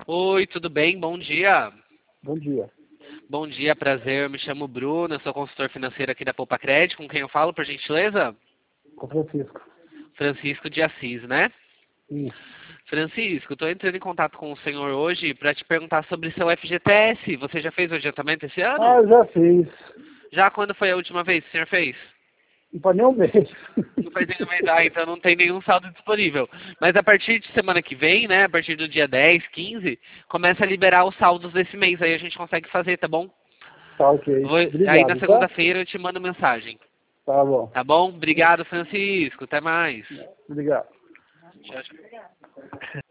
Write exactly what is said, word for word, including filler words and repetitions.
Oi, tudo bem? Bom dia. Bom dia. Bom dia, prazer. Eu me chamo Bruno, eu sou consultor financeiro aqui da Poupa Crédito. Com quem eu falo, por gentileza? Com Francisco. Francisco de Assis, né? Isso. Francisco, estou entrando em contato com o senhor hoje para te perguntar sobre seu F G T S. Você já fez o adiantamento esse ano? Ah, eu já fiz. Já quando foi a última vez que o senhor fez? Não faz nem um mês. Não faz nenhum mês, ah, então não tem nenhum saldo disponível. Mas a partir de semana que vem, né, a partir do dia dez, quinze, começa a liberar os saldos desse mês. Aí a gente consegue fazer, tá bom? Tá ok. Vou- aí na Obrigado, tá? segunda-feira eu te mando mensagem. Tá bom. Tá bom? Obrigado, Francisco. Até mais. Obrigado. Tchau, tchau.